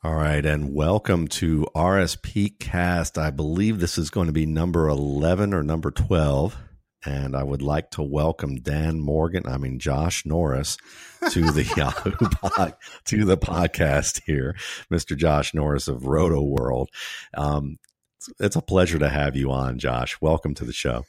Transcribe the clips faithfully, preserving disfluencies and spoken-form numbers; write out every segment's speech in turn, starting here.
All right, and welcome to R S P Cast. I believe this is going to be number eleven or number twelve, and I would like to welcome Dan Morgan, I mean Josh Norris, to the Yahoo pod, to the podcast here, Mister Josh Norris of Roto World. Um, it's, it's a pleasure to have you on, Josh. Welcome to the show.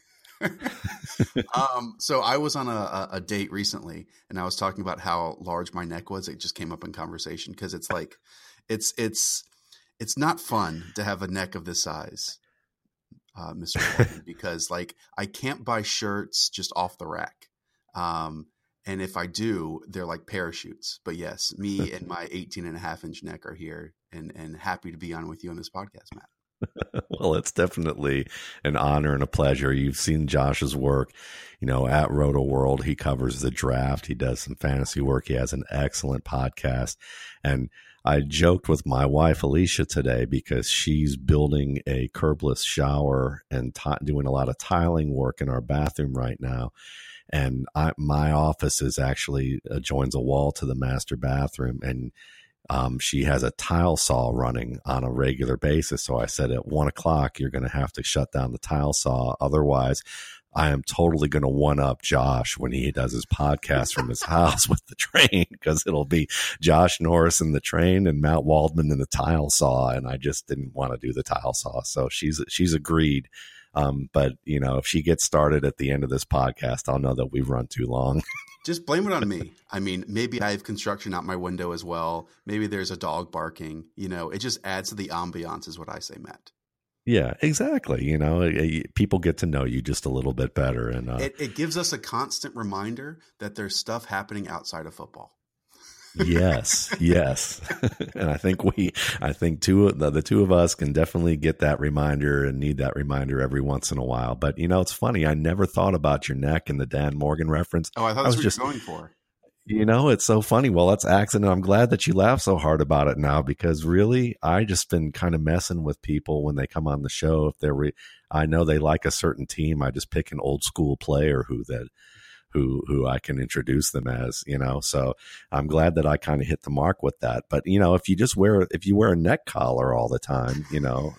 um, so I was on a, a date recently, and I was talking about how large my neck was. It just came up in conversation because it's like. It's it's it's not fun to have a neck of this size, uh, Mister Morgan, because like I can't buy shirts just off the rack, um, and if I do, they're like parachutes. But yes, me and my eighteen and a half inch neck are here, and and happy to be on with you on this podcast, Matt. Well, it's definitely an honor and a pleasure. You've seen Josh's work, you know, at Roto World. He covers the draft. He does some fantasy work. He has an excellent podcast, and I joked with my wife, Alicia, today because she's building a curbless shower and t- doing a lot of tiling work in our bathroom right now. And I, my office is actually uh, joins a wall to the master bathroom, and um, she has a tile saw running on a regular basis. So I said, at one o'clock, you're going to have to shut down the tile saw. Otherwise, I am totally going to one up Josh when he does his podcast from his house with the train, because it'll be Josh Norris in the train and Matt Waldman in the tile saw. And I just didn't want to do the tile saw. So she's, she's agreed. Um, but you know, if she gets started at the end of this podcast, I'll know that we've run too long. Just blame it on me. I mean, maybe I have construction out my window as well. Maybe there's a dog barking, you know, it just adds to the ambiance is what I say, Matt. Yeah, exactly. You know, people get to know you just a little bit better. And uh, it, it gives us a constant reminder that there's stuff happening outside of football. Yes, yes. And I think we, I think two the, the two of us can definitely get that reminder and need that reminder every once in a while. But, you know, it's funny. I never thought about your neck and the Dan Morgan reference. Oh, I thought that's what just, you were going for. You know, it's so funny. Well, that's accident. I'm glad that you laugh so hard about it now, because really, I just been kind of messing with people when they come on the show. If they're, re- I know they like a certain team, I just pick an old school player who that, who, who I can introduce them as, you know. So I'm glad that I kind of hit the mark with that. But you know, if you just wear, if you wear a neck collar all the time, you know.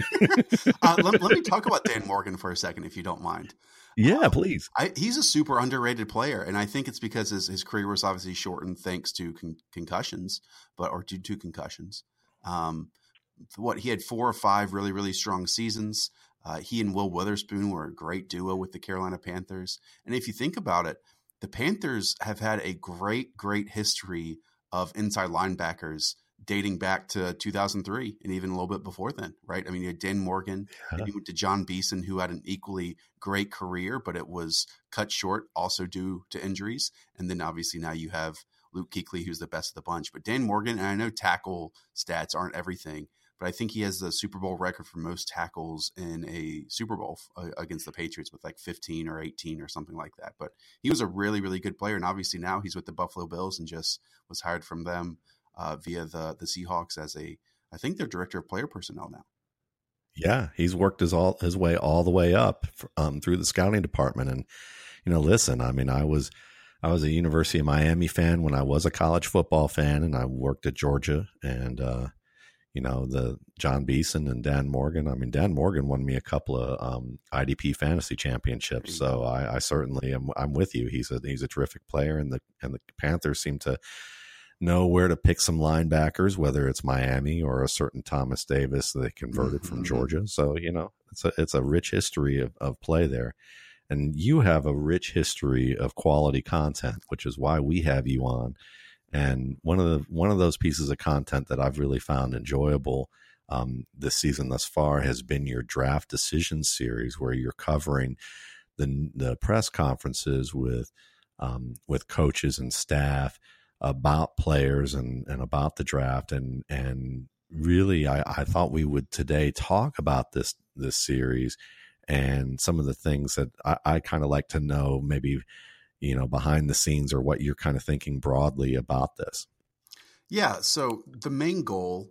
uh, let, let me talk about Dan Morgan for a second, if you don't mind. Yeah, please. I, he's a super underrated player, and I think it's because his, his career was obviously shortened thanks to con- concussions, but or due to concussions. Um, what he had four or five really really strong seasons. Uh, he and Will Witherspoon were a great duo with the Carolina Panthers, and if you think about it, the Panthers have had a great great history of inside linebackers dating back to two thousand three and even a little bit before then, right? I mean, you had Dan Morgan, yeah. And you went to John Beeson, who had an equally great career, but it was cut short also due to injuries. And then obviously now you have Luke Kuechly, who's the best of the bunch. But Dan Morgan, and I know tackle stats aren't everything, but I think he has the Super Bowl record for most tackles in a Super Bowl uh, against the Patriots with like fifteen or eighteen or something like that. But he was a really, really good player. And obviously now he's with the Buffalo Bills and just was hired from them Uh, via the the Seahawks as a, I think they're director of player personnel now. Yeah, he's worked his all his way all the way up um, through the scouting department. And you know, listen, I mean, I was I was a University of Miami fan when I was a college football fan, and I worked at Georgia. And uh, you know, the John Beeson and Dan Morgan. I mean, Dan Morgan won me a couple of um, I D P fantasy championships. So I, I certainly am. I'm with you. He's a he's a terrific player, and the and the Panthers seem to know where to pick some linebackers, whether it's Miami or a certain Thomas Davis that they converted mm-hmm. from Georgia. So, you know, it's a, it's a rich history of, of play there. And you have a rich history of quality content, which is why we have you on. And one of the, one of those pieces of content that I've really found enjoyable um, this season thus far has been your draft decision series, where you're covering the, the press conferences with, um, with coaches and staff about players and, and about the draft. And, and really, I, I thought we would today talk about this, this series and some of the things that I, I kind of like to know, maybe, you know, behind the scenes, or what you're kind of thinking broadly about this. Yeah. So the main goal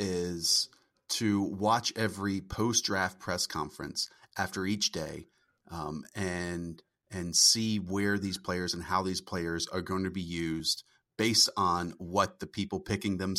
is to watch every post-draft press conference after each day, um, and, and see where these players and how these players are going to be used based on what the people picking them said,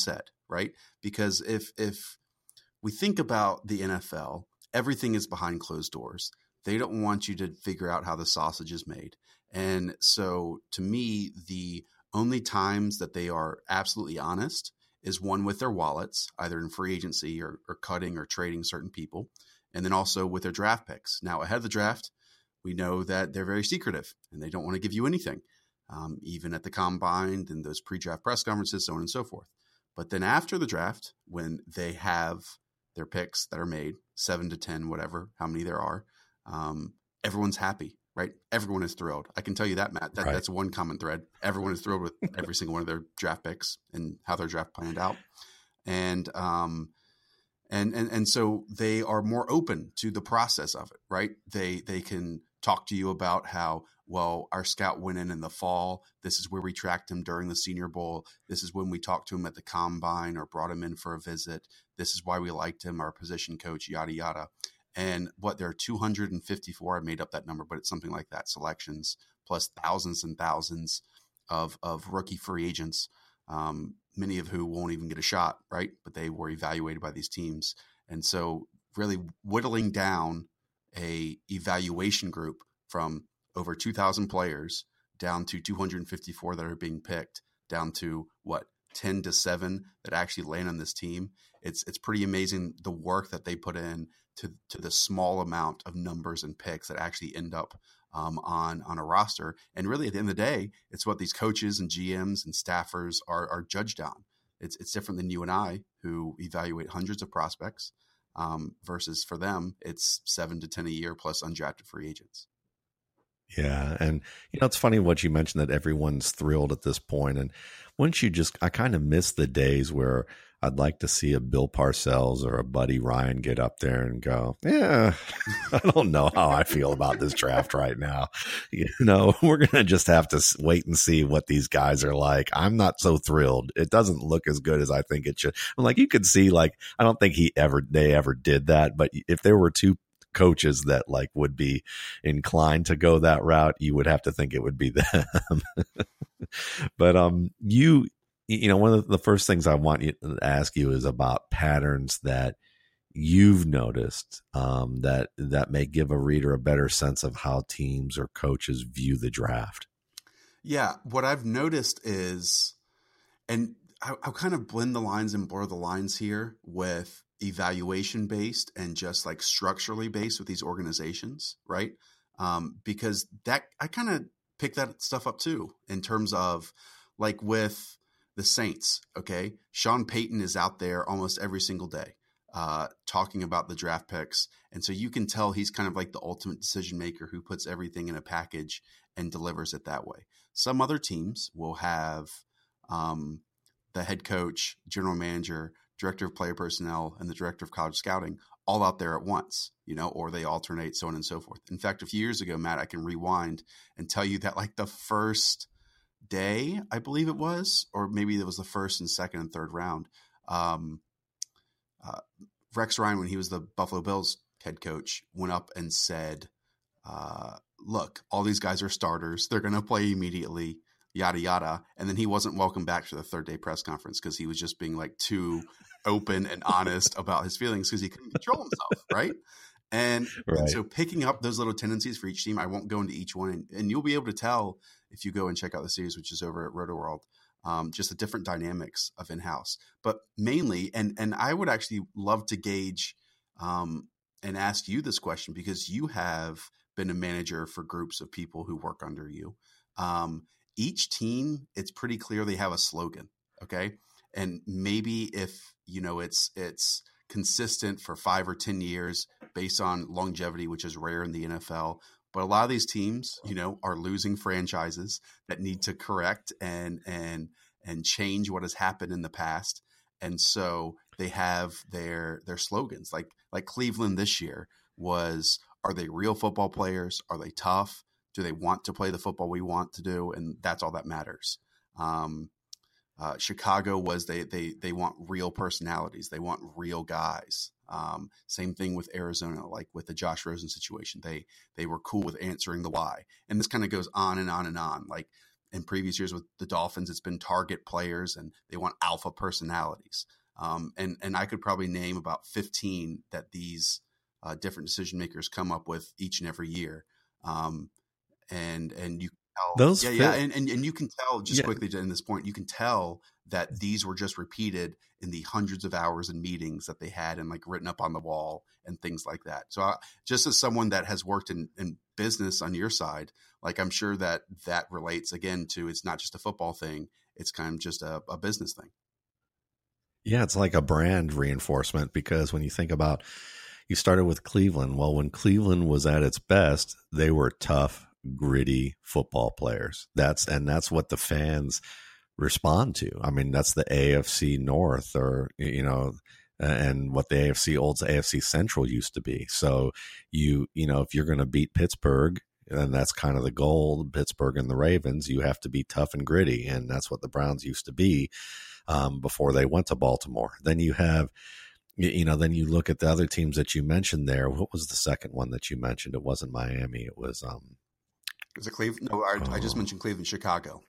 right? Because if if we think about the N F L, everything is behind closed doors. They don't want you to figure out how the sausage is made. And so to me, the only times that they are absolutely honest is one with their wallets, either in free agency or, or cutting or trading certain people, and then also with their draft picks. Now, ahead of the draft, we know that they're very secretive and they don't want to give you anything, um, even at the combine and those pre-draft press conferences, so on and so forth. But then after the draft, when they have their picks that are made, seven to ten, whatever, how many there are, um, everyone's happy, right? Everyone is thrilled. I can tell you that, Matt. That, Right. That's one common thread. Everyone is thrilled with every single one of their draft picks and how their draft planned out. And um, and and and so they are more open to the process of it, right? They they can talk to you about how, well, our scout went in in the fall. This is where we tracked him during the Senior Bowl. This is when we talked to him at the combine or brought him in for a visit. This is why we liked him, our position coach, yada, yada. And what, there are two hundred fifty-four, I made up that number, but it's something like that, selections, plus thousands and thousands of, of rookie free agents, um, many of who won't even get a shot, right? But they were evaluated by these teams. And so really whittling down a evaluation group from over two thousand players down to two hundred fifty-four that are being picked, down to what, ten to seven that actually land on this team. It's it's pretty amazing the work that they put in to to the small amount of numbers and picks that actually end up um, on on a roster. And really, at the end of the day, it's what these coaches and G Ms and staffers are are judged on. It's it's different than you and I, who evaluate hundreds of prospects, um, versus for them, it's seven to ten a year plus undrafted free agents. Yeah. And, you know, it's funny what you mentioned that everyone's thrilled at this point. And once you just, I kind of miss the days where I'd like to see a Bill Parcells or a Buddy Ryan get up there and go, yeah, I don't know how I feel about this draft right now. You know, we're going to just have to wait and see what these guys are like. I'm not so thrilled. It doesn't look as good as I think it should. I'm like, you could see, like, I don't think he ever, they ever did that. But if there were two coaches that like would be inclined to go that route, you would have to think it would be them. But um you you know one of the first things I want you to ask you is about patterns that you've noticed um that that may give a reader a better sense of how teams or coaches view the draft. Yeah, what I've noticed is, and I, I'll kind of blend the lines and blur the lines here with evaluation based and just like structurally based with these organizations, right? Um, because that I kind of pick that stuff up too, in terms of like with the Saints. Okay, Sean Payton is out there almost every single day uh, talking about the draft picks, and so you can tell he's kind of like the ultimate decision maker who puts everything in a package and delivers it that way. Some other teams will have um, the head coach, general manager, director of player personnel, and the director of college scouting all out there at once, you know, or they alternate, so on and so forth. In fact, a few years ago, Matt, I can rewind and tell you that like the first day, I believe it was, or maybe it was the first and second and third round, um, uh, Rex Ryan, when he was the Buffalo Bills head coach, went up and said, uh, look, all these guys are starters. They're going to play immediately, yada, yada. And then he wasn't welcome back to the third day press conference because he was just being like too open and honest about his feelings because he couldn't control himself. Right. And, Right. and so picking up those little tendencies for each team, I won't go into each one, and, and you'll be able to tell if you go and check out the series, which is over at RotoWorld, um, just the different dynamics of in-house, but mainly, and, and I would actually love to gauge um, and ask you this question because you have been a manager for groups of people who work under you. Um, each team, it's pretty clear they have a slogan. Okay. And maybe if, you know, it's, it's consistent for five or ten years based on longevity, which is rare in the N F L. But a lot of these teams, you know, are losing franchises that need to correct and, and, and change what has happened in the past. And so they have their, their slogans, like, like Cleveland this year was, are they real football players? Are they tough? Do they want to play the football we want to do? And that's all that matters. Um, uh, Chicago was they they they want real personalities. They want real guys. Um, same thing with Arizona, like with the Josh Rosen situation. They they were cool with answering the why. And this kind of goes on and on and on. Like in previous years with the Dolphins, it's been target players and they want alpha personalities. Um, and, and I could probably name about fifteen that these uh, different decision makers come up with each and every year. Um, and, and you can tell, Those yeah, fit, yeah. And, and, and you can tell just yeah. quickly to end this point, you can tell that these were just repeated in the hundreds of hours and meetings that they had and like written up on the wall and things like that. So I, just as someone that has worked in, in business on your side, like I'm sure that that relates again to, it's not just a football thing. It's kind of just a, a business thing. Yeah, it's like a brand reinforcement, because when you think about, you started with Cleveland. Well, when Cleveland was at its best, they were tough, gritty football players. That's and that's what the fans respond to. I mean, that's the A F C North, or you know, and what the A F C old A F C Central used to be. So you you know, if you're going to beat Pittsburgh, and that's kind of the goal, Pittsburgh and the Ravens, you have to be tough and gritty, and that's what the Browns used to be um, before they went to Baltimore. Then you have, you know, then you look at the other teams that you mentioned there. What was the second one that you mentioned? It wasn't Miami. It was um, was it Cleveland? No, I, oh, I just mentioned Cleveland, Chicago.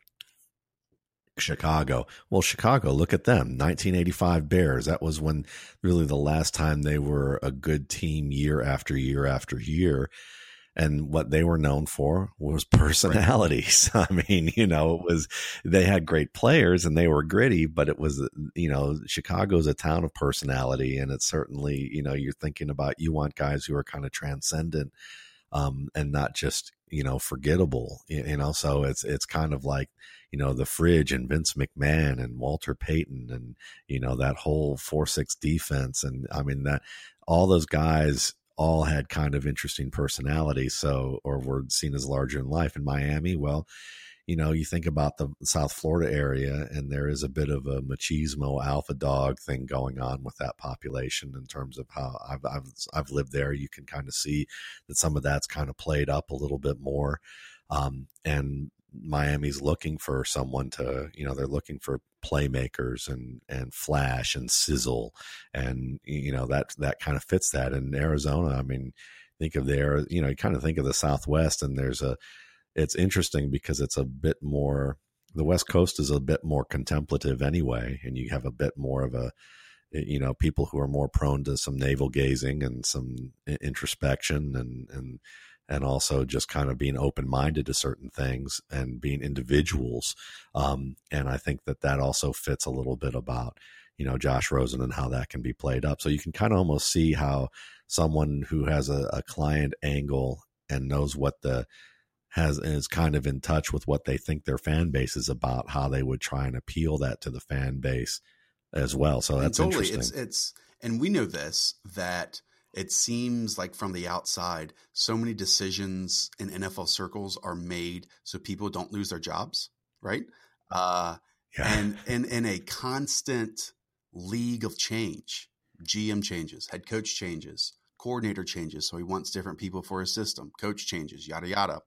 Chicago. Well, Chicago, look at them. nineteen eighty-five Bears. That was when really the last time they were a good team year after year after year. And what they were known for was personalities. Right. I mean, you know, it was, they had great players and they were gritty, but it was, you know, Chicago's a town of personality. And it's certainly, you know, you're thinking about, you want guys who are kind of transcendent um, and not just, you know, forgettable, you know, so it's, it's kind of like, you know, the Fridge and Vince McMahon and Walter Payton and, you know, that whole four six defense. And I mean, that all those guys all had kind of interesting personalities, so, or were seen as larger in life. In Miami, well, you know, you think about the South Florida area, and there is a bit of a machismo alpha dog thing going on with that population in terms of how I've I've, I've lived there. You can kind of see that some of that's kind of played up a little bit more, um, and Miami's looking for someone to, you know, they're looking for playmakers and, and flash and sizzle. And, you know, that, that kind of fits that. In Arizona, I mean, think of there, you know, you kind of think of the Southwest, and there's a, it's interesting because it's a bit more, the West Coast is a bit more contemplative anyway. And you have a bit more of a, you know, people who are more prone to some navel gazing and some introspection and, and, and also just kind of being open-minded to certain things and being individuals. Um, and I think that that also fits a little bit about, you know, Josh Rosen and how that can be played up. So you can kind of almost see how someone who has a, a client angle and knows what the, has, is kind of in touch with what they think their fan base is about, how they would try and appeal that to the fan base as well. So that's totally interesting. It's, it's, and we know this, that it seems like from the outside, so many decisions in N F L circles are made so people don't lose their jobs, right? Uh, yeah. And in in a constant league of change, G M changes, head coach changes, coordinator changes, so he wants different people for his system, coach changes, yada, yada.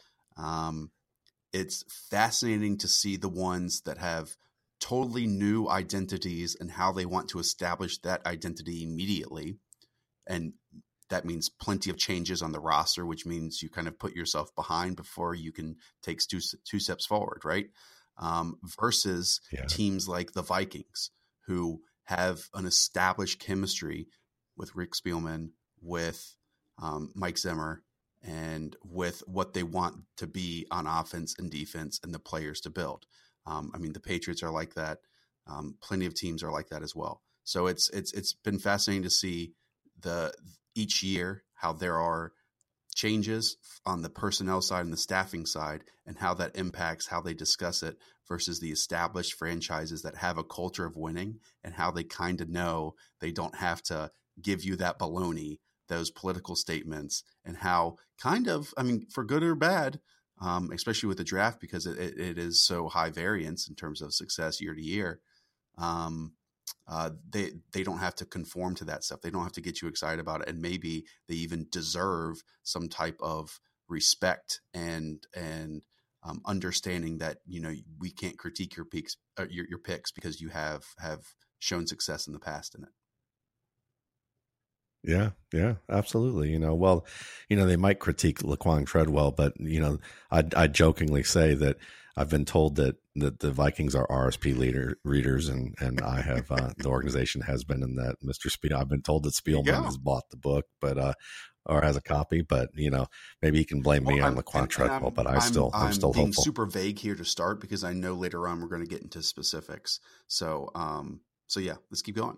Um, it's fascinating to see the ones that have totally new identities and how they want to establish that identity immediately. And that means plenty of changes on the roster, which means you kind of put yourself behind before you can take two, two steps forward, right? Um, versus yeah. teams like the Vikings, who have an established chemistry with Rick Spielman, with um, Mike Zimmer, and with what they want to be on offense and defense and the players to build. Um, I mean, the Patriots are like that. Um, plenty of teams are like that as well. So it's it's it's been fascinating to see the each year how there are changes on the personnel side and the staffing side, and how that impacts how they discuss it versus the established franchises that have a culture of winning, and how they kind of know they don't have to give you that baloney, those political statements, and how kind of, I mean, for good or bad, um, especially with the draft, because it, it, it is so high variance in terms of success year to year. Um, Uh, they they don't have to conform to that stuff. They don't have to get you excited about it, and maybe they even deserve some type of respect and and um, understanding that, you know, we can't critique your picks uh, your your picks because you have have shown success in the past in it. Yeah, yeah, absolutely. You know, well, you know, they might critique Laquan Treadwell, but you know, I I jokingly say that I've been told that that the Vikings are R S P leader readers, and and I have uh, the organization has been in that. Mister Spiel, I've been told that Spielman has bought the book, but uh, or has a copy, but you know, maybe he can blame well, me I'm, on Laquan and, Treadwell, and but I I'm, still I'm, I'm still being hopeful. Super vague here to start because I know later on we're going to get into specifics. So, um, so yeah, let's keep going.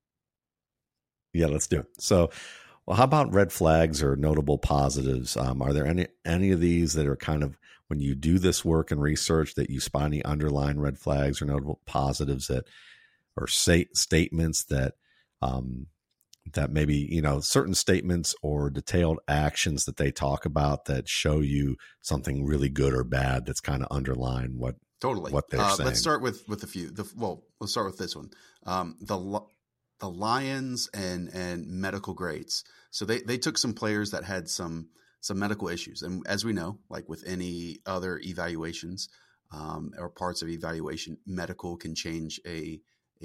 Yeah, let's do it. So, well, how about red flags or notable positives? Um, are there any any of these that are kind of, when you do this work and research, that you spot any underlying red flags or notable positives that, or say statements that, um, that maybe, you know, certain statements or detailed actions that they talk about that show you something really good or bad that's kind of underlying what totally what they're uh, saying? Let's start with with a few. The, well, let's start with this one. Um, the the Lions and and medical grades. So they they took some players that had some some medical issues, and as we know, like with any other evaluations um, or parts of evaluation, medical can change a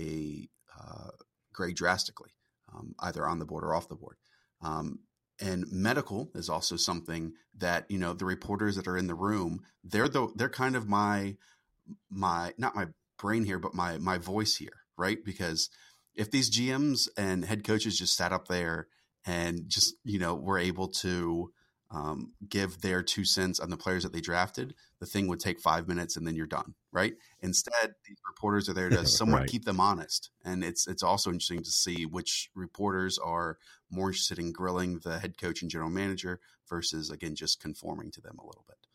a uh, grade drastically, um, either on the board or off the board. Um, and medical is also something that, you know, the reporters that are in the room, they're the they're kind of my my not my brain here, but my my voice here, right? Because if these G Ms and head coaches just sat up there and just, you know, were able to um, give their two cents on the players that they drafted, the thing would take five minutes and then you're done, right? Instead, these reporters are there to somewhat Right. keep them honest. And it's it's also interesting to see which reporters are more interested in grilling the head coach and general manager versus, again, just conforming to them a little bit.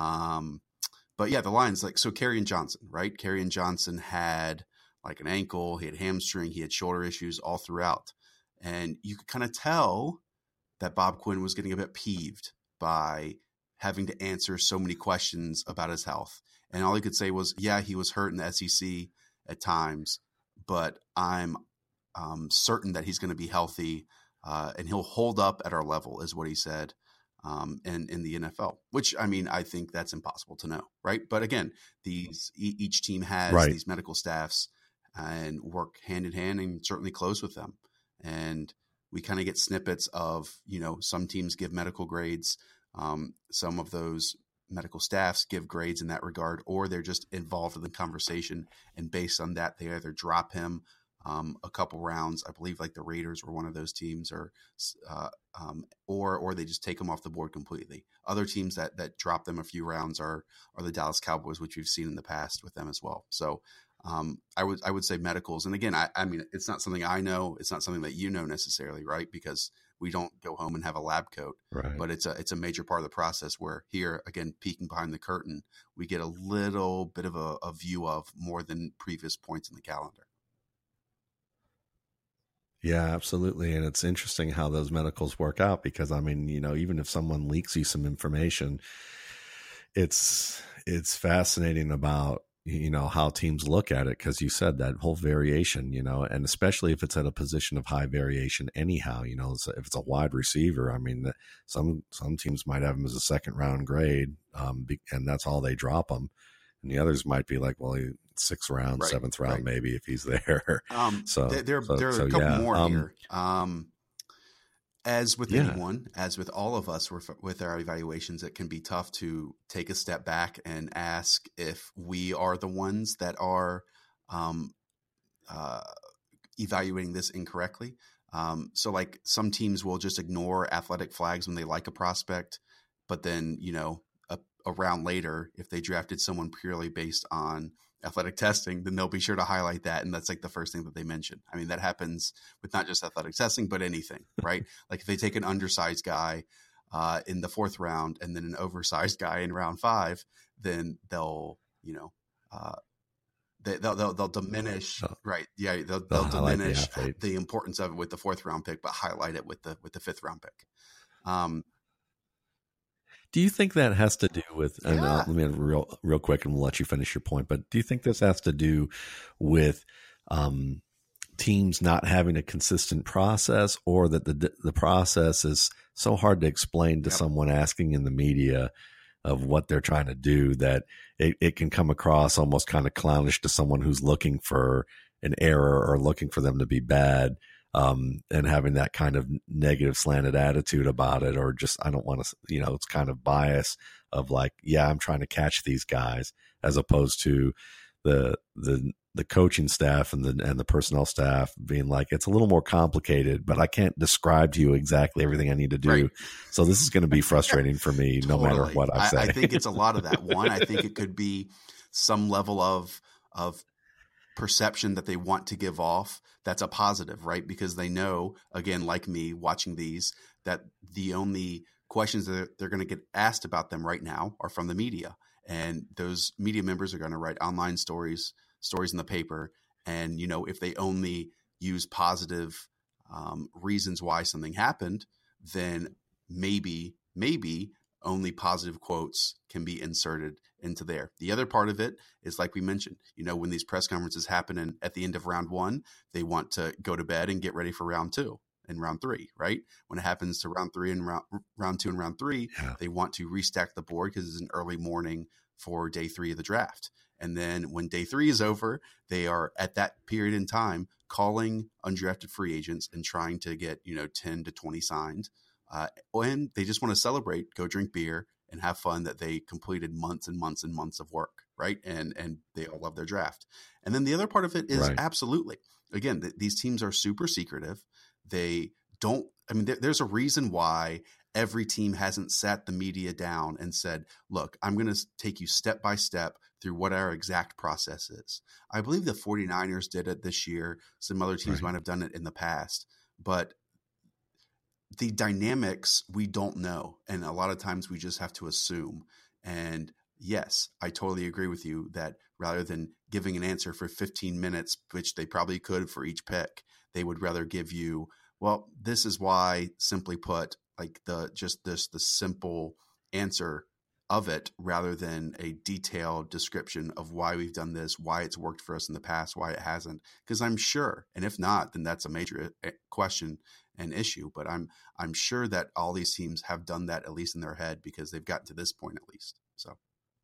Um, but yeah, the Lions, like, so Kerryon Johnson, right? Kerryon Johnson had like an ankle, he had hamstring, he had shoulder issues all throughout. And you could kind of tell that Bob Quinn was getting a bit peeved by having to answer so many questions about his health. And all he could say was, yeah, he was hurt in the S E C at times, but I'm um, certain that he's going to be healthy uh, and he'll hold up at our level, is what he said. Um, in, in the N F L, which, I mean, I think that's impossible to know, right? But again, these e- each team has Right. these medical staffs and work hand in hand and certainly close with them. And we kind of get snippets of, you know, some teams give medical grades. Um, some of those medical staffs give grades in that regard, or they're just involved in the conversation. And based on that, they either drop him um, a couple rounds. I believe like the Raiders were one of those teams, or uh, um, or or they just take them off the board completely. Other teams that that drop them a few rounds are are the Dallas Cowboys, which we've seen in the past with them as well. So um, I would I would say medicals. And again, I, I mean, it's not something I know. It's not something that you know necessarily, right? Because we don't go home and have a lab coat. Right. But it's a it's a major part of the process where here, again, peeking behind the curtain, we get a little bit of a, a view of more than previous points in the calendar. Yeah, absolutely. And it's interesting how those medicals work out, because I mean, you know, even if someone leaks you some information, it's it's fascinating about, you know, how teams look at it, because you said that whole variation, you know, and especially if it's at a position of high variation anyhow, you know, if it's a wide receiver, I mean, some some teams might have him as a second round grade, um, and that's all they drop him. And the others might be like, well, he, sixth round, right, seventh round, right, maybe, if he's there. Um, so there, there, so, there are so, a couple yeah. more um, here. Um, as with yeah. anyone, as with all of us with, with our evaluations, it can be tough to take a step back and ask if we are the ones that are um, uh, evaluating this incorrectly. Um, so like some teams will just ignore athletic flags when they like a prospect, but then, you know, a, a round later, if they drafted someone purely based on athletic testing, then they'll be sure to highlight that. And that's like the first thing that they mention. I mean, that happens with not just athletic testing, but anything, right? Like if they take an undersized guy uh, in the fourth round and then an oversized guy in round five, then they'll, you know, uh, they, they'll, they'll, they'll diminish, oh. right. Yeah. They'll, they'll, they'll diminish the, the importance of it with the fourth round pick, but highlight it with the, with the fifth round pick. Um, Do you think that has to do with, and yeah. uh, let me real real quick and we'll let you finish your point, but do you think this has to do with um, teams not having a consistent process, or that the the process is so hard to explain to yep. someone asking in the media of what they're trying to do that it, it can come across almost kind of clownish to someone who's looking for an error or looking for them to be bad? um, and having that kind of negative slanted attitude about it, or just, I don't want to, you know, it's kind of bias of like, yeah, I'm trying to catch these guys, as opposed to the, the, the coaching staff and the, and the personnel staff being like, it's a little more complicated, but I can't describe to you exactly everything I need to do. Right. So this is going to be frustrating for me Totally. no matter what I say. I, I think it's a lot of that. One, I think it could be some level of, of perception that they want to give off. That's a positive, right? Because they know, again, like me watching these, that the only questions that they're, they're going to get asked about them right now are from the media. And those media members are going to write online stories, stories in the paper. And, you know, if they only use positive um, reasons why something happened, then maybe, maybe only positive quotes can be inserted into there. The other part of it is, like we mentioned, you know, when these press conferences happen and at the end of round one, they want to go to bed and get ready for round two and round three, right? When it happens to round three and round, round two and round three, yeah. they want to restack the board because it's an early morning for day three of the draft. And then when day three is over, they are at that period in time calling undrafted free agents and trying to get, you know, ten to twenty signed. Uh, and they just want to celebrate, go drink beer, and have fun that they completed months and months and months of work, right? And and they all love their draft. And then the other part of it is right. absolutely, again, th- these teams are super secretive. They don't, I mean, there, there's a reason why every team hasn't sat the media down and said, look, I'm going to take you step by step through what our exact process is. I believe the 49ers did it this year. Some other teams right. might have done it in the past, but the dynamics we don't know. And a lot of times we just have to assume. And yes, I totally agree with you that rather than giving an answer for fifteen minutes, which they probably could for each pick, they would rather give you, well, this is why, simply put, like the, just this, the simple answer of it, rather than a detailed description of why we've done this, why it's worked for us in the past, why it hasn't. Because I'm sure, and if not, then that's a major question and issue. But I'm I'm sure that all these teams have done that, at least in their head, because they've gotten to this point at least. So.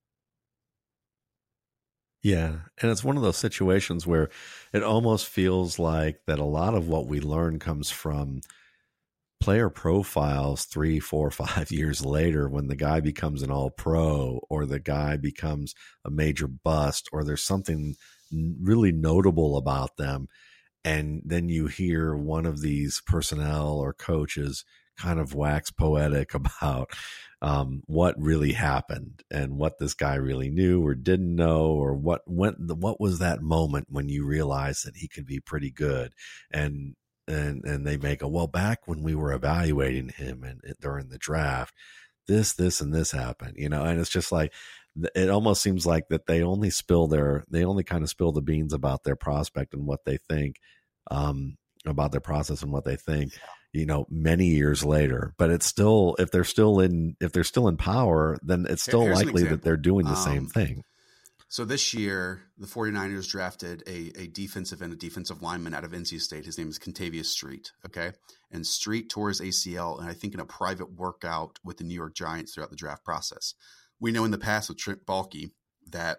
Yeah. And it's one of those situations where it almost feels like that a lot of what we learn comes from player profiles three, four, five years later, when the guy becomes an all pro, or the guy becomes a major bust, or there's something really notable about them. And then you hear one of these personnel or coaches kind of wax poetic about um, what really happened and what this guy really knew or didn't know, or what went, what was that moment when you realized that he could be pretty good. And, and, and they make a, well, back when we were evaluating him and during the draft, this, this, and this happened, you know, and it's just like, it almost seems like that they only spill their, they only kind of spill the beans about their prospect and what they think, um, about their process and what they think, you know, many years later. But it's still, if they're still in, if they're still in power, then it's still Here's likely that they're doing the um, same thing. So this year, the 49ers drafted a, a defensive and a defensive lineman out of N C State. His name is Kentavious Street. Okay. And Street tore his A C L, and I think in a private workout with the New York Giants throughout the draft process. We know in the past with Trent Baalke that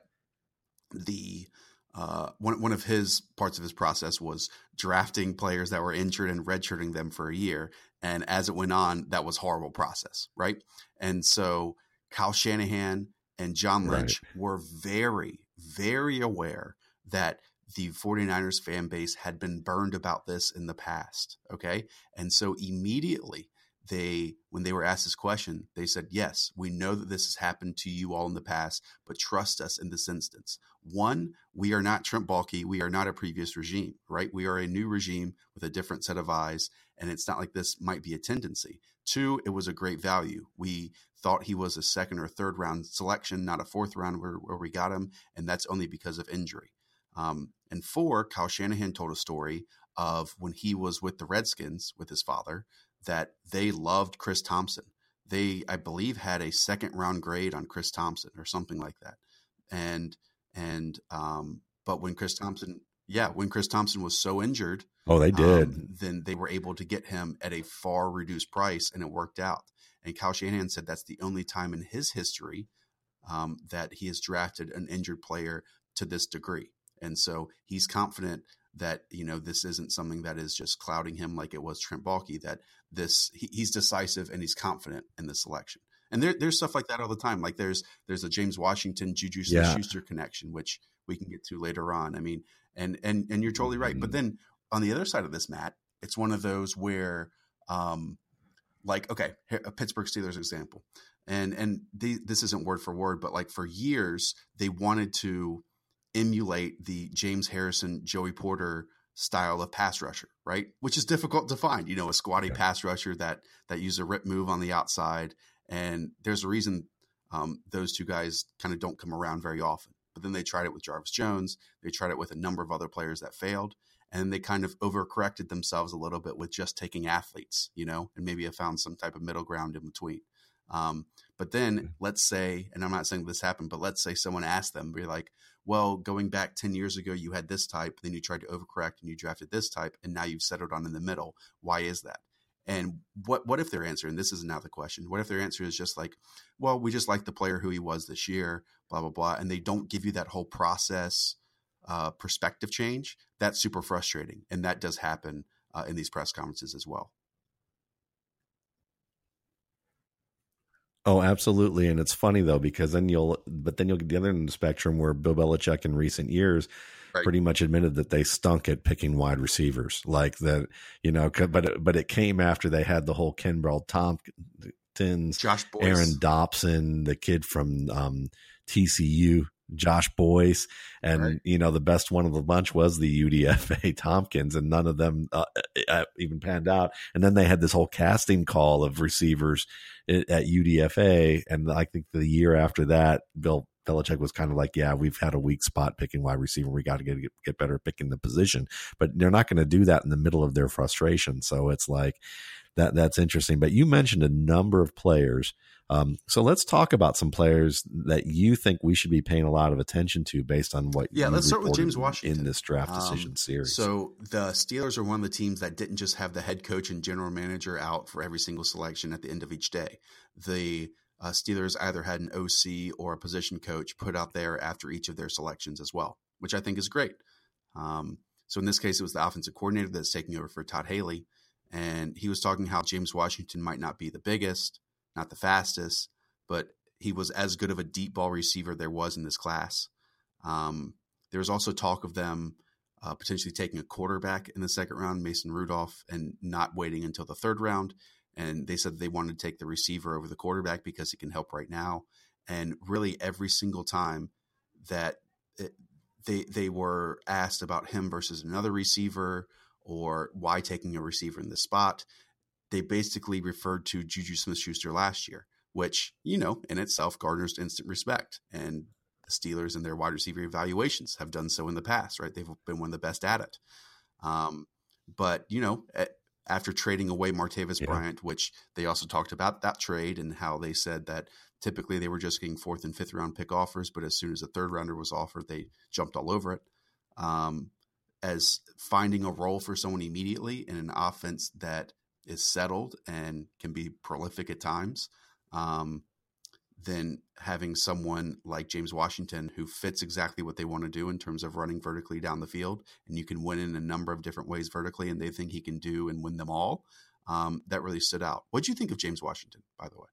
the uh, one one of his parts of his process was drafting players that were injured and redshirting them for a year. And as it went on, that was a horrible process, right? And so Kyle Shanahan and John Lynch right. were very, very aware that the 49ers fan base had been burned about this in the past, okay? And so immediately, They, when they were asked this question, they said, yes, we know that this has happened to you all in the past, but trust us in this instance. One, we are not Trent Baalke. We are not a previous regime, right? We are a new regime with a different set of eyes, and it's not like this might be a tendency. Two, it was a great value. We thought he was a second or third round selection, not a fourth round where, where we got him, and that's only because of injury. Um, and four, Kyle Shanahan told a story of when he was with the Redskins with his father, that they loved Chris Thompson. They, I believe, had a second round grade on Chris Thompson or something like that. And, and, um, but when Chris Thompson, yeah, when Chris Thompson was so injured, oh, they did, um, then they were able to get him at a far reduced price, and it worked out. And Kyle Shanahan said that's the only time in his history um, that he has drafted an injured player to this degree. And so he's confident that, you know, this isn't something that is just clouding him like it was Trent Baalke, that this he, he's decisive and he's confident in the selection. And there, there's stuff like that all the time. Like there's there's a James Washington, Juju Smith-Schuster yeah. connection, which we can get to later on. I mean, and and and you're totally right. Mm-hmm. But then on the other side of this, Matt, it's one of those where, um, like, okay, a Pittsburgh Steelers example, and and the, this isn't word for word, but like for years they wanted to emulate the James Harrison, Joey Porter style of pass rusher, right? Which is difficult to find, you know, a squatty yeah. pass rusher that, that use a rip move on the outside. And there's a reason um, those two guys kind of don't come around very often, but then they tried it with Jarvis Jones. They tried it with a number of other players that failed. And they kind of overcorrected themselves a little bit with just taking athletes, you know, and maybe have found some type of middle ground in between. Um, but then mm-hmm. let's say, and I'm not saying this happened, but let's say someone asked them, be like, well, going back ten years ago, you had this type, then you tried to overcorrect and you drafted this type, and now you've settled on in the middle. Why is that? And what what if their answer, and this is now the question, what if their answer is just like, well, we just like the player who he was this year, blah, blah, blah, and they don't give you that whole process uh, perspective change? That's super frustrating, and that does happen uh, in these press conferences as well. Oh, absolutely. And it's funny though, because then you'll, but then you'll get the other end of the spectrum where Bill Belichick in recent years right. pretty much admitted that they stunk at picking wide receivers, like that, you know, but, but it came after they had the whole Kenbrell Tompkins, Josh Boyce. Aaron Dobson, the kid from um, T C U, Josh Boyce, and right. you know, the best one of the bunch was the U D F A Tompkins, and none of them uh, even panned out. And then they had this whole casting call of receivers at U D F A, and I think the year after that, Bill Belichick was kind of like, yeah, we've had a weak spot picking wide receiver. We got to get get better at picking the position. But they're not going to do that in the middle of their frustration. So it's like that. That's interesting. But you mentioned a number of players. Um, so let's talk about some players that you think we should be paying a lot of attention to based on what yeah, you let's start with James Washington in this draft decision um, series. So the Steelers are one of the teams that didn't just have the head coach and general manager out for every single selection at the end of each day. The uh, Steelers either had an O C or a position coach put out there after each of their selections as well, which I think is great. Um, so in this case, it was the offensive coordinator that's taking over for Todd Haley. And he was talking how James Washington might not be the biggest, not the fastest, but he was as good of a deep ball receiver there was in this class. Um, there was also talk of them uh, potentially taking a quarterback in the second round, Mason Rudolph, and not waiting until the third round. And they said they wanted to take the receiver over the quarterback because he can help right now. And really every single time that it, they they were asked about him versus another receiver or why taking a receiver in this spot, they basically referred to Juju Smith-Schuster last year, which, you know, in itself garners instant respect. And the Steelers and their wide receiver evaluations have done so in the past, right? They've been one of the best at it. Um, but, you know, after trading away Martavis yeah. Bryant, which they also talked about that trade and how they said that typically they were just getting fourth and fifth round pick offers, but as soon as a third rounder was offered, they jumped all over it. Um, as finding a role for someone immediately in an offense that is settled and can be prolific at times, um, then having someone like James Washington who fits exactly what they want to do in terms of running vertically down the field, and you can win in a number of different ways vertically, and they think he can do and win them all. Um, that really stood out. What do you think of James Washington, by the way?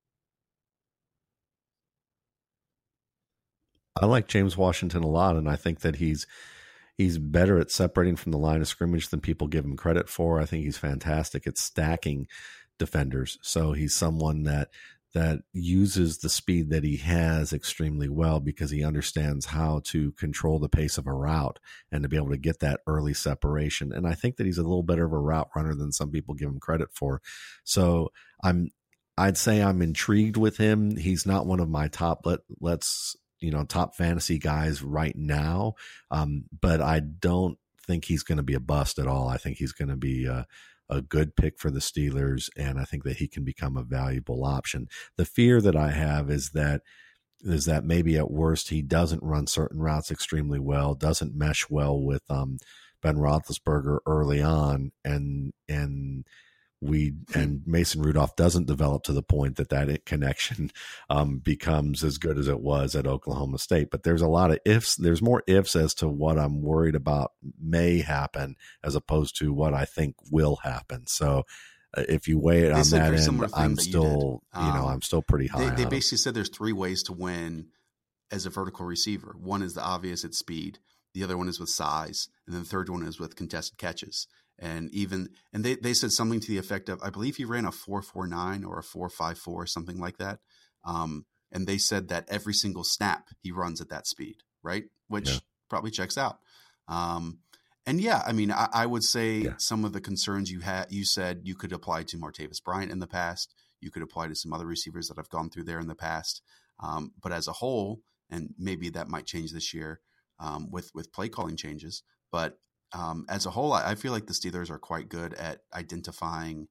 I like James Washington a lot, and I think that he's he's better at separating from the line of scrimmage than people give him credit for. I think he's fantastic at stacking defenders. So he's someone that that uses the speed that he has extremely well because he understands how to control the pace of a route and to be able to get that early separation. And I think that he's a little better of a route runner than some people give him credit for. So I'm, I'd say I'm intrigued with him. He's not one of my top, let, let's, you know, top fantasy guys right now. Um, but I don't think he's going to be a bust at all. I think he's going to be uh, a good pick for the Steelers, and I think that he can become a valuable option. The fear that I have is that is that maybe at worst he doesn't run certain routes extremely well, doesn't mesh well with um, Ben Roethlisberger early on, and and we and Mason Rudolph doesn't develop to the point that that connection um, becomes as good as it was at Oklahoma State. But there's a lot of ifs. There's more ifs as to what I'm worried about may happen as opposed to what I think will happen. So uh, if you weigh it on that end, I'm still, you, um, you know, I'm still pretty high. They, they basically said there's three ways to win as a vertical receiver. One is the obvious, it's speed. The other one is with size. And then the third one is with contested catches. And even, and they, they said something to the effect of, I believe he ran a four four nine or a four five four, something like that. Um, and they said that every single snap he runs at that speed, right? Which yeah. probably checks out. Um, and yeah, I mean, I, I would say yeah. some of the concerns you had, you said you could apply to Martavis Bryant in the past. You could apply to some other receivers that have gone through there in the past. Um, but as a whole, and maybe that might change this year um, with, with play calling changes, but Um, as a whole, I, I feel like the Steelers are quite good at identifying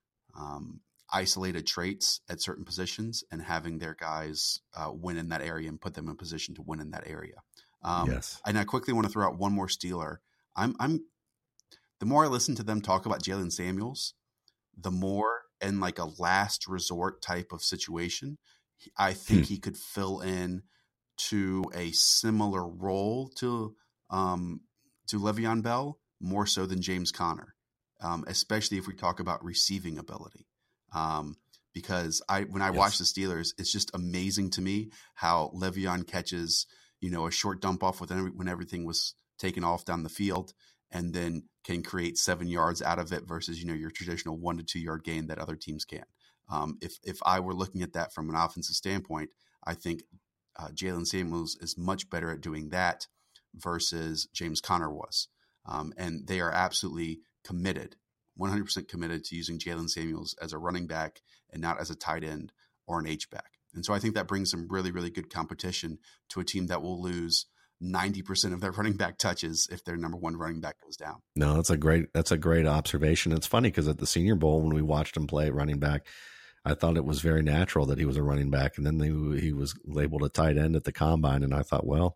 um, isolated traits at certain positions and having their guys uh, win in that area and put them in position to win in that area. Um, yes. And I quickly want to throw out one more Steeler. I'm, I'm the more I listen to them talk about Jaylen Samuels, the more in like a last resort type of situation, I think hmm. he could fill in to a similar role to um, to Le'Veon Bell, more so than James Conner, um, especially if we talk about receiving ability. Um, because I, when I yes. watch the Steelers, it's just amazing to me how Le'Veon catches, you know, a short dump off with every, when everything was taken off down the field, and then can create seven yards out of it versus, you know, your traditional one to two yard gain that other teams can. Um, if if I were looking at that from an offensive standpoint, I think uh, Jaylen Samuels is much better at doing that versus James Conner was. Um, and they are absolutely committed, one hundred percent committed to using Jaylen Samuels as a running back and not as a tight end or an H-back. And so I think that brings some really, really good competition to a team that will lose ninety percent of their running back touches if their number one running back goes down. No, that's a great, that's a great observation. It's funny because at the Senior Bowl, when we watched him play running back, I thought it was very natural that he was a running back, and then they, he was labeled a tight end at the combine. And I thought, well,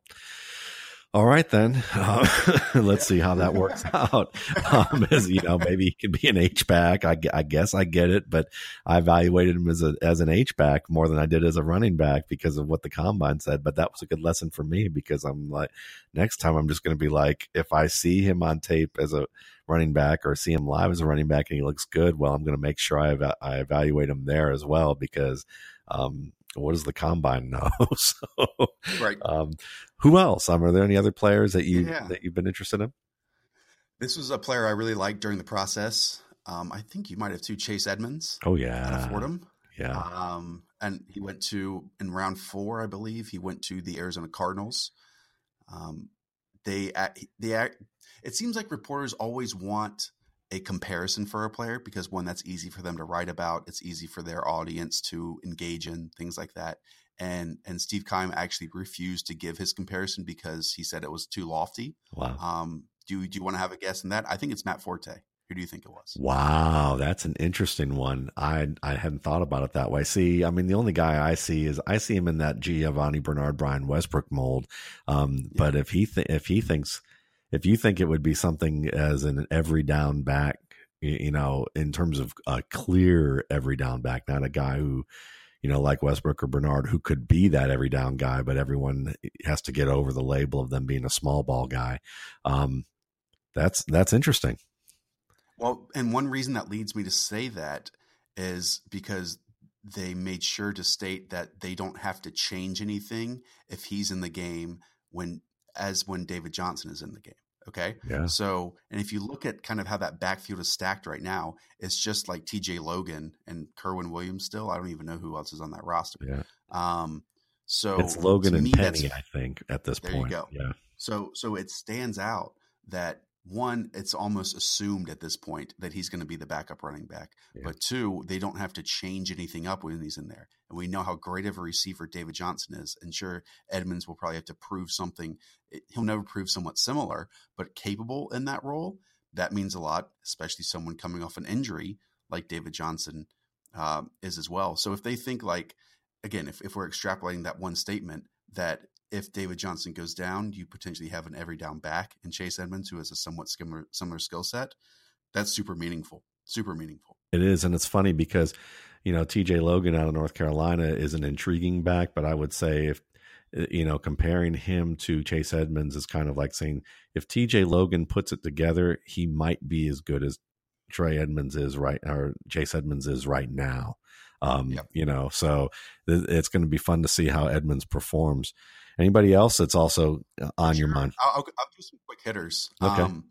all right, then uh, let's see how that works out. Um, as you know, maybe he could be an H back. I, I guess I get it, but I evaluated him as a as an H back more than I did as a running back because of what the combine said. But that was a good lesson for me because I'm like, next time I'm just going to be like, if I see him on tape as a running back or see him live as a running back and he looks good, well, I'm going to make sure I eva- I evaluate him there as well because. Um, what does the combine know? so, right. Um, who else? Um, are there any other players that you yeah. that you've been interested in? This was a player I really liked during the process. Um, I think you might have too, Chase Edmonds. Oh yeah, out of Fordham. Yeah. Um, and he went to in round four, I believe. He went to the Arizona Cardinals. Um, they they it seems like reporters always want a comparison for a player because one, that's easy for them to write about. It's easy for their audience to engage in, things like that. And and Steve Keim actually refused to give his comparison because he said it was too lofty. Wow. Um, do, do you want to have a guess in that? I think it's Matt Forte. Who do you think it was? Wow, that's an interesting one. I I hadn't thought about it that way. See, I mean, the only guy I see is I see him in that Giovanni Bernard, Brian Westbrook mold. Um, yeah. But if he th- if he thinks if you think it would be something as an every down back, you know, in terms of a clear every down back, not a guy who, you know, like Westbrook or Bernard, who could be that every down guy, but everyone has to get over the label of them being a small ball guy. Um, that's that's interesting. Well, and one reason that leads me to say that is because they made sure to state that they don't have to change anything if he's in the game when as when David Johnson is in the game. Okay. Yeah. So, and if you look at kind of how that backfield is stacked right now, it's just like T J Logan and Kerwin Williams still. I don't even know who else is on that roster. Yeah. Um, so it's Logan and me, Penny, I think, at this there point. There you go. Yeah. So, so it stands out that one, it's almost assumed at this point that he's going to be the backup running back. Yeah. But two, they don't have to change anything up when he's in there. And we know how great of a receiver David Johnson is. And sure, Edmonds will probably have to prove something. He'll never prove somewhat similar, but capable in that role. That means a lot, especially someone coming off an injury like David Johnson uh, is as well. So if they think like, again, if, if we're extrapolating that one statement that if David Johnson goes down, you potentially have an every down back in Chase Edmonds, who has a somewhat similar, similar skill set. That's super meaningful. super meaningful. It is, and it's funny because, you know, T J Logan out of North Carolina is an intriguing back, but I would say if, you know, comparing him to Chase Edmonds is kind of like saying if T J Logan puts it together, he might be as good as Trey Edmonds is right, or Chase Edmonds is right now. Um, yep. You know, so th- it's going to be fun to see how Edmonds performs. Anybody else that's also on sure. your mind? I'll, I'll, I'll do some quick hitters. Okay. Um,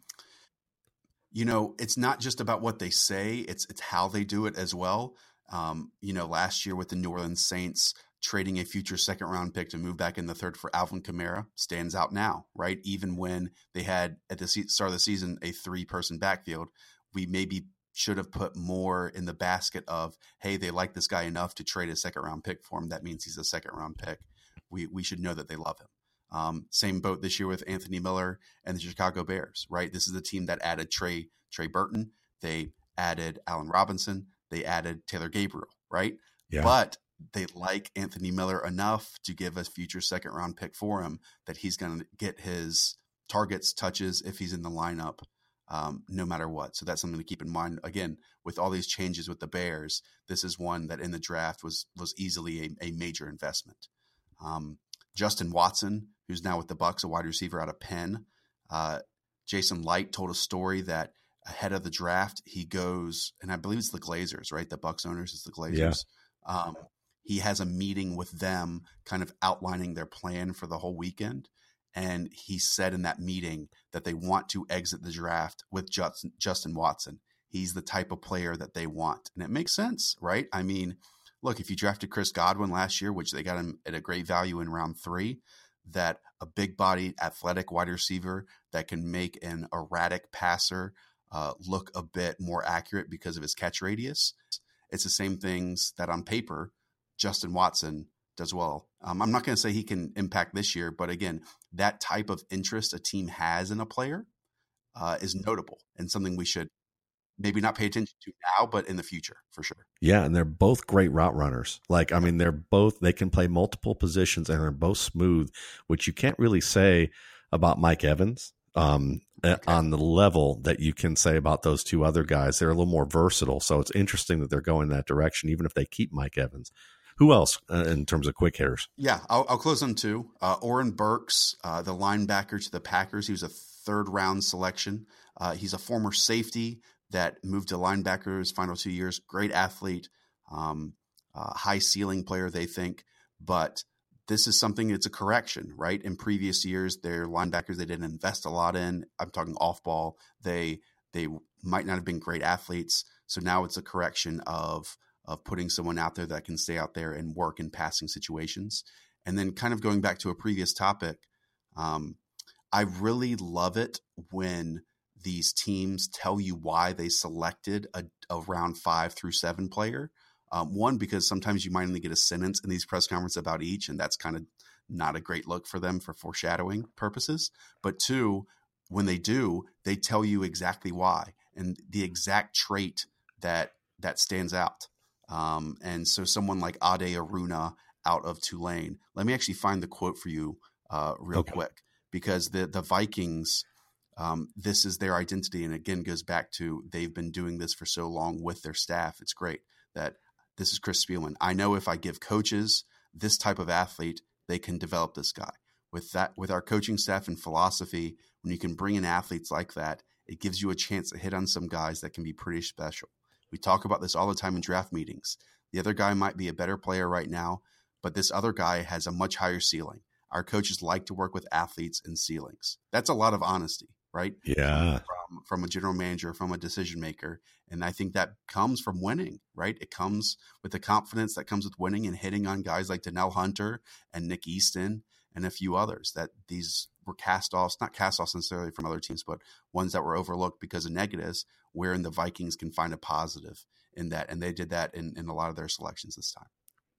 you know, it's not just about what they say; it's it's how they do it as well. Um, you know, last year with the New Orleans Saints trading a future second round pick to move back in the third for Alvin Kamara stands out now, right? Even when they had at the start of the season a three person backfield, we maybe should have put more in the basket of, hey, they like this guy enough to trade a second round pick for him. That means he's a second round pick. We we should know that they love him. Um, same boat this year with Anthony Miller and the Chicago Bears, right? This is the team that added Trey Trey Burton. They added Allen Robinson. They added Taylor Gabriel, right? Yeah. But they like Anthony Miller enough to give a future second round pick for him that he's going to get his targets, touches if he's in the lineup, um, no matter what. So that's something to keep in mind. Again, with all these changes with the Bears, this is one that in the draft was was easily a, a major investment. Um, Justin Watson, who's now with the Bucs, a wide receiver out of Penn. Uh, Jason Light told a story that ahead of the draft, he goes, and I believe it's the Glazers, right? The Bucs owners, it's the Glazers. Yeah. Um, he has a meeting with them kind of outlining their plan for the whole weekend. And he said in that meeting that they want to exit the draft with Justin, Justin Watson. He's the type of player that they want. And it makes sense, right? I mean, look, if you drafted Chris Godwin last year, which they got him at a great value in round three, that a big-bodied, athletic wide receiver that can make an erratic passer uh, look a bit more accurate because of his catch radius. It's the same things that on paper, Justin Watson does well. Um, I'm not going to say he can impact this year, but again, that type of interest a team has in a player uh, is notable and something we should maybe not pay attention to now, but in the future for sure. Yeah. And they're both great route runners. Like, I mean, they're both, they can play multiple positions and they're both smooth, which you can't really say about Mike Evans um, okay. on the level that you can say about those two other guys. They're a little more versatile. So it's interesting that they're going that direction, even if they keep Mike Evans. Who else uh, in terms of quick hitters? Yeah, I'll, I'll close on two. Uh, Oren Burks, uh, the linebacker to the Packers. He was a third round selection. Uh, he's a former safety that moved to linebacker his final two years. Great athlete, um, uh, high ceiling player, they think. But this is something, it's a correction, right? In previous years, their linebackers they didn't invest a lot in. I'm talking off ball. They they might not have been great athletes. So now it's a correction of of putting someone out there that can stay out there and work in passing situations. And then kind of going back to a previous topic, um, I really love it when these teams tell you why they selected a, a round five through seven player. Um, one, because sometimes you might only get a sentence in these press conferences about each, and that's kind of not a great look for them for foreshadowing purposes. But two, when they do, they tell you exactly why and the exact trait that that stands out. Um, and so someone like Ade Aruna out of Tulane, let me actually find the quote for you uh, real okay. quick, because the, the Vikings, um, this is their identity. And again, goes back to, they've been doing this for so long with their staff. It's great that this is Chris Spielman. I know if I give coaches this type of athlete, they can develop this guy. With that, with our coaching staff and philosophy, when you can bring in athletes like that, it gives you a chance to hit on some guys that can be pretty special. We talk about this all the time in draft meetings. The other guy might be a better player right now, but this other guy has a much higher ceiling. Our coaches like to work with athletes and ceilings. That's a lot of honesty, right? Yeah. From, from a general manager, from a decision maker. And I think that comes from winning, right? It comes with the confidence that comes with winning and hitting on guys like Donnell Hunter and Nick Easton and a few others, that these were cast-offs, not cast-offs necessarily from other teams, but ones that were overlooked because of negatives, wherein the Vikings can find a positive in that. And they did that in, in a lot of their selections this time.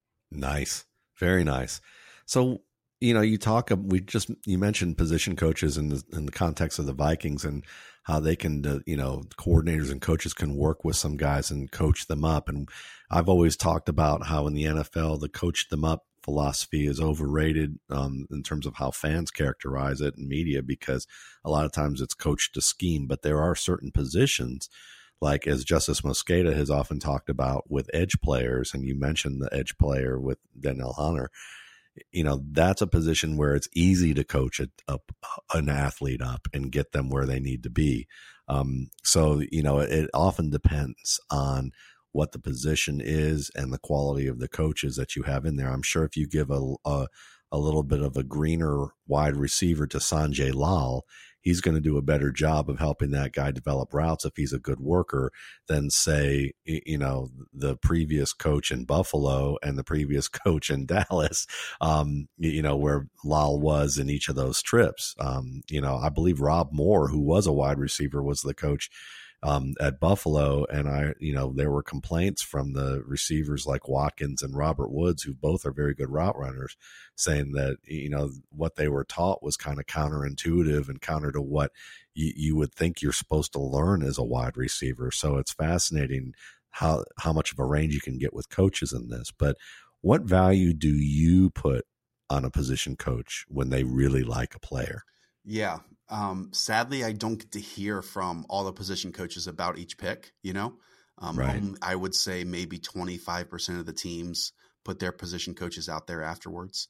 Nice. Very nice. So, you know, you talk, we just, you mentioned position coaches in the, in the context of the Vikings and how they can, uh, you know, coordinators and coaches can work with some guys and coach them up. And I've always talked about how in the N F L, the coach them up philosophy is overrated um, in terms of how fans characterize it in media, because a lot of times it's coached to scheme, but there are certain positions like as Justice Mosqueda has often talked about with edge players, and you mentioned the edge player with Danielle Hunter, you know, that's a position where it's easy to coach a, a, an athlete up and get them where they need to be. Um, so, you know, it, it often depends on what the position is and the quality of the coaches that you have in there. I'm sure if you give a, a, a little bit of a greener wide receiver to Sanjay Lal, he's going to do a better job of helping that guy develop routes if he's a good worker than, say, you know, the previous coach in Buffalo and the previous coach in Dallas, um, you know, where Lal was in each of those trips. Um, you know, I believe Rob Moore, who was a wide receiver, was the coach Um, at Buffalo, and I, you know, there were complaints from the receivers like Watkins and Robert Woods, who both are very good route runners, saying that, you know, what they were taught was kind of counterintuitive and counter to what you, you would think you're supposed to learn as a wide receiver. So it's fascinating how how much of a range you can get with coaches in this. But what value do you put on a position coach when they really like a player? Yeah. Um, sadly, I don't get to hear from all the position coaches about each pick, you know, um, Right. only, I would say maybe twenty-five percent of the teams put their position coaches out there afterwards.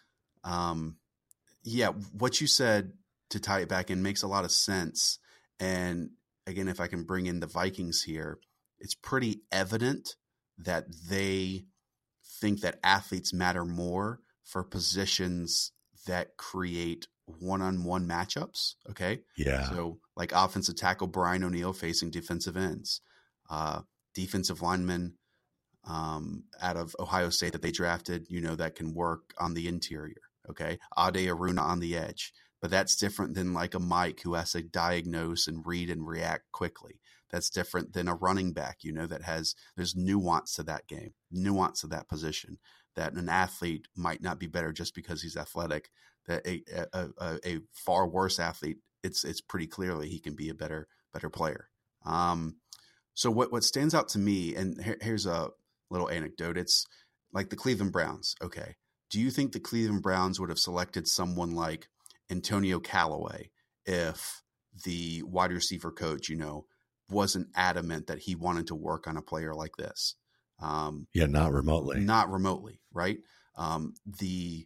Um, yeah, what you said, to tie it back in, makes a lot of sense. And again, if I can bring in the Vikings here, it's pretty evident that they think that athletes matter more for positions that create one-on-one matchups. Okay. Yeah. So like offensive tackle Brian O'Neill facing defensive ends, uh, defensive linemen um, out of Ohio State that they drafted, you know, that can work on the interior. Okay. Ade Aruna on the edge, but that's different than like a Mike who has to diagnose and read and react quickly. That's different than a running back, you know, that has, there's nuance to that game, nuance to that position, that an athlete might not be better just because he's athletic, that a, a, a, a far worse athlete, it's, it's pretty clearly he can be a better, better player. Um, so what, what stands out to me, and here, here's a little anecdote. It's like the Cleveland Browns. Okay. Do you think the Cleveland Browns would have selected someone like Antonio Callaway if the wide receiver coach, you know, wasn't adamant that he wanted to work on a player like this? Um, yeah, not remotely. Not remotely, right? Um, the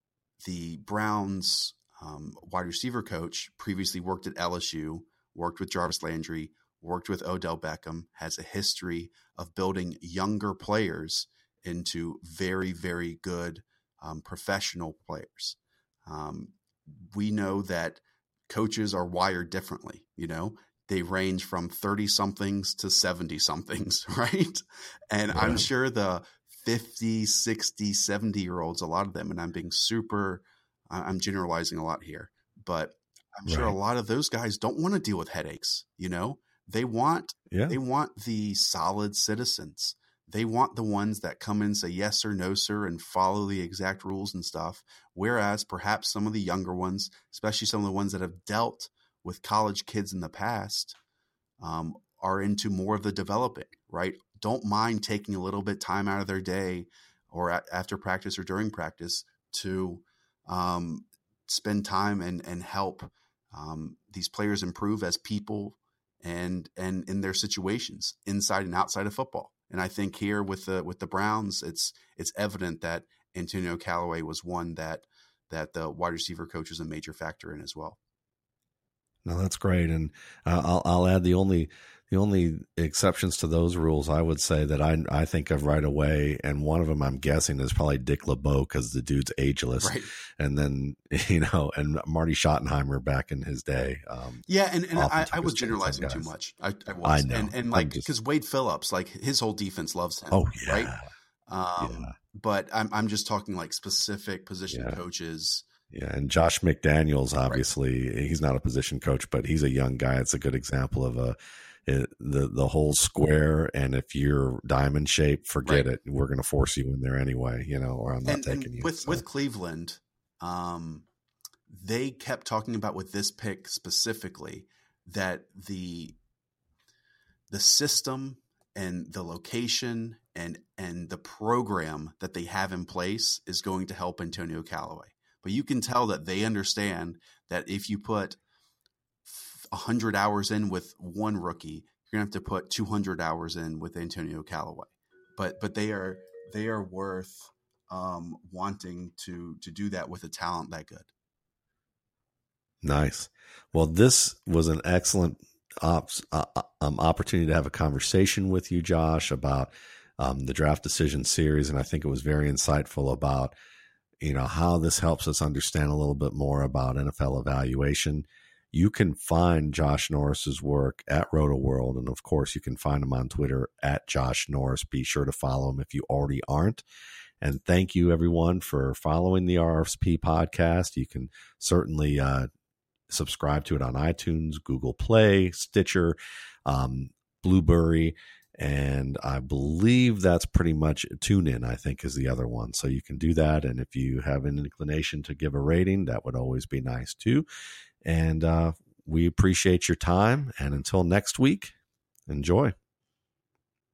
the Browns um, wide receiver coach previously worked at L S U, worked with Jarvis Landry, worked with Odell Beckham, has a history of building younger players into very, very good um, professional players. Um, we know that coaches are wired differently, you know, they range from thirty somethings to seventy somethings, right? And yeah. I'm sure the fifty, sixty, seventy year olds, a lot of them, and I'm being super, I'm generalizing a lot here, but I'm sure right. a lot of those guys don't want to deal with headaches. You know, they want, yeah. they want the solid citizens. They want the ones that come in and say yes or no, sir, and follow the exact rules and stuff. Whereas perhaps some of the younger ones, especially some of the ones that have dealt with college kids in the past, um, are into more of the developing, right? Don't mind taking a little bit time out of their day or at, after practice or during practice to um, spend time and, and help um, these players improve as people and, and in their situations inside and outside of football. And I think here with the, with the Browns, it's, it's evident that Antonio Callaway was one that, that the wide receiver coach was a major factor in as well. No, that's great. And uh, I'll, I'll add the only, the only exceptions to those rules I would say that I, I think of right away. And one of them I'm guessing is probably Dick LeBeau, because the dude's ageless. Right. And then, you know, and Marty Schottenheimer back in his day. Um, yeah. And, and I, I was generalizing too much. I, I was. I know. And, and like, because Wade Phillips, like his whole defense loves him. Oh, yeah. Right. Um, yeah. But I'm, I'm just talking like specific position yeah. coaches. Yeah, and Josh McDaniels, obviously, right. he's not a position coach, but he's a young guy. It's a good example of a it, the the whole square. And if you're diamond shaped, forget right. it. We're going to force you in there anyway, you know, or I'm not and, taking and you. With so. with Cleveland, um, they kept talking about with this pick specifically that the the system and the location and and the program that they have in place is going to help Antonio Callaway. But you can tell that they understand that if you put one hundred hours in with one rookie, you're gonna have to put two hundred hours in with Antonio Callaway. But but they are they are worth um, wanting to to do that with a talent that good. Nice. Well, this was an excellent ops, uh, um, opportunity to have a conversation with you, Josh, about um, the Draft Decision series, and I think it was very insightful about, you know, how this helps us understand a little bit more about N F L evaluation. You can find Josh Norris's work at RotoWorld, and of course, you can find him on Twitter at Josh Norris. Be sure to follow him if you already aren't. And thank you, everyone, for following the R S P podcast. You can certainly uh, subscribe to it on iTunes, Google Play, Stitcher, um, Blueberry, and I believe that's pretty much TuneIn, I think, is the other one. So you can do that. And if you have an inclination to give a rating, that would always be nice too. And uh, we appreciate your time. And until next week, enjoy.